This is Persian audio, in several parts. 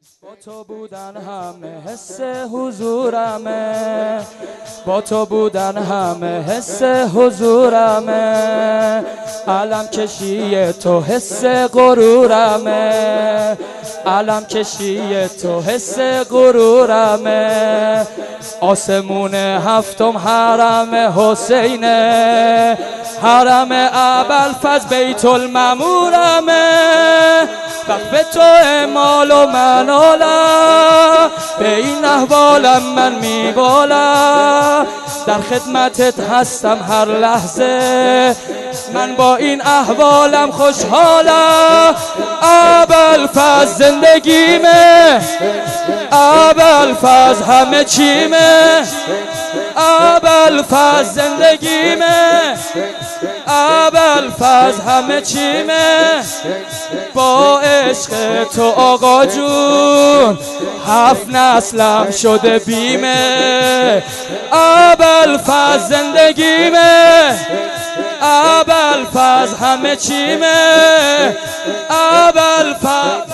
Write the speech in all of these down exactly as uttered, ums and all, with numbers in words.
با تو بودن همه حس حضورمه، با تو بودن همه حس حضورمه، علم کشی تو حس غرورمه، علم کشی تو حس غرورمه، آسمون هفتم حرم حسینه، حرم ابوالفضل بیت المعمورمه، وقف تو اعمال و منالم، به این احوالم من میبالم، در خدمتت هستم هر لحظه، من با این احوالم خوشحالم. ابوالفضل زندگیمه، ابوالفضل همه چیمه، ابوالفضل زندگیمه، ابوالفضل همه چیمه، با عشق تو آقا جون هفت نسلم شده بیمه، ابوالفضل زندگیمه، ابوالفضل همه چیمه، ابوالفضل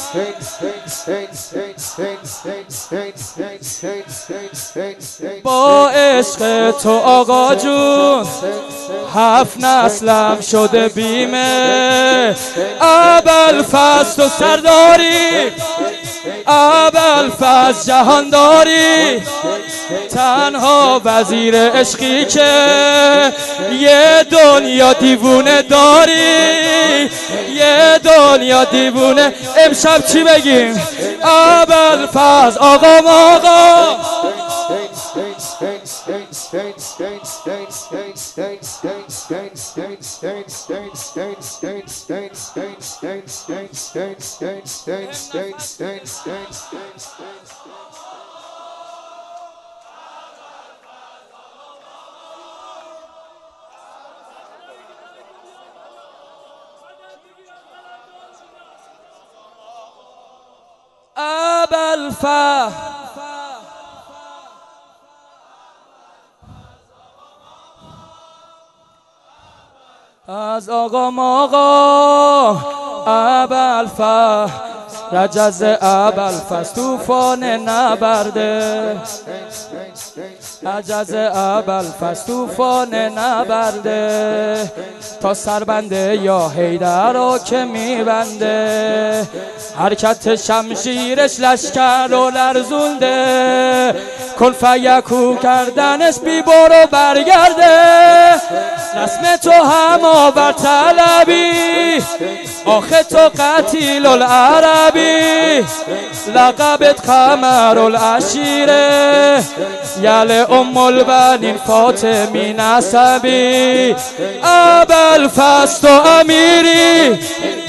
با عشق تو آقا جون هفت نسلم شده بیمه، ابوالفضل تو سرداری، ابوالفضل جهانداری، تنها وزیر عشقی که یه دنیا دیوونه داری، یه دنیا دیوونه. امشب چی بگیم؟ ابوالفضل آقا آقا ابوالفضل از آقا آقا ابوالفضل رجز ابوالفضل طوفان نبرده، عجز ابوالفضل طوفان نبرده، تا سربنده یا حیدر را که میبنده، حرکت شمشیرش لشکر رو لرزونده، کن فیکو کردنش بی برو برگرده، رسم تو هم آور طلبی، آخه تو قتیل العربی، لقبت قمر العشیره، یل ام البنین فاطمی نسبی، ابوالفضل تو امیری،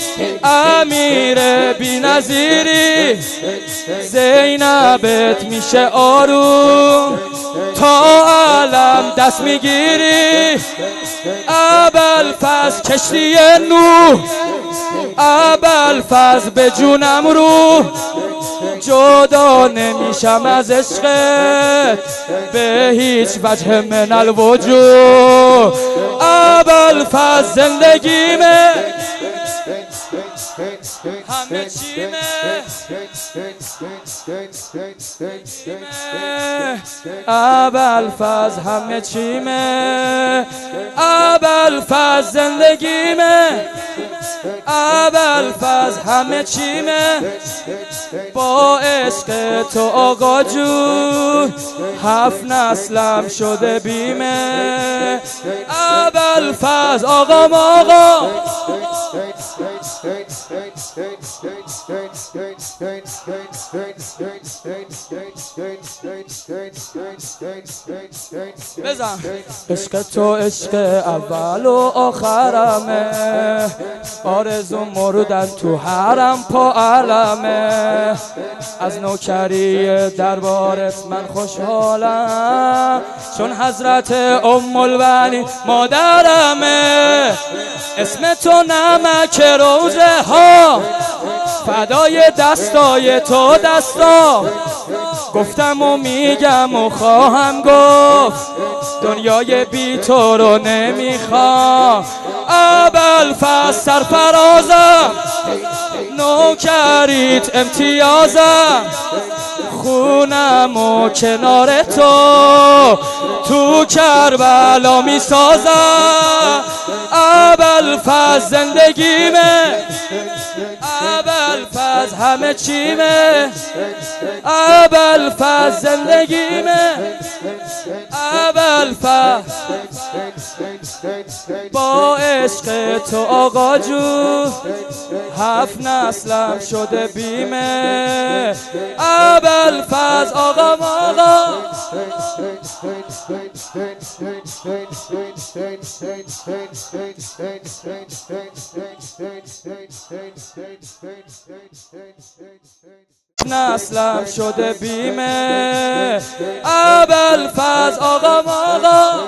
امیر بی نظیری، زینبت میشه آروم تا علم دست میگیری، ابوالفضل کشتی نوح، ابوالفضل به جونم رو جدا نمیشم از عشقت به هیچ وجه من الوجود، ابوالفضل زندگیمه، همه چیمه، ابوالفضل همه چیمه، ابوالفضل زندگیمه، ابوالفضل همه چیمه، با عشق تو آقا جون هفت نسلم شده بیمه، ابوالفضل آقا آقا بزن. عشق تو عشق اول و آخرمه، آرزو مردن تو حرم پا علمه، از نوکری دربارت من خوشحالم، چون حضرت ام البنین مادرمه، اسم تو نمک روزه ها، فدای دستای تو دستا، گفتم و میگم و خواهم گفت، دنیای بی تو رو نمیخوام، ابوالفضل سرفرازم، نوکریت امتیازم، خونم و کنار تو تو کربلا می سازم. ابوالفضل زندگیمه، ابوالفضل همه چیمه، ابوالفضل زندگیمه، ابوالفضل با عشق تو آقا جون هفت نسلم شده بیمه. ابوالفضل آقا آقا نسلم شده بیمه. ابوالفضل آقا آقا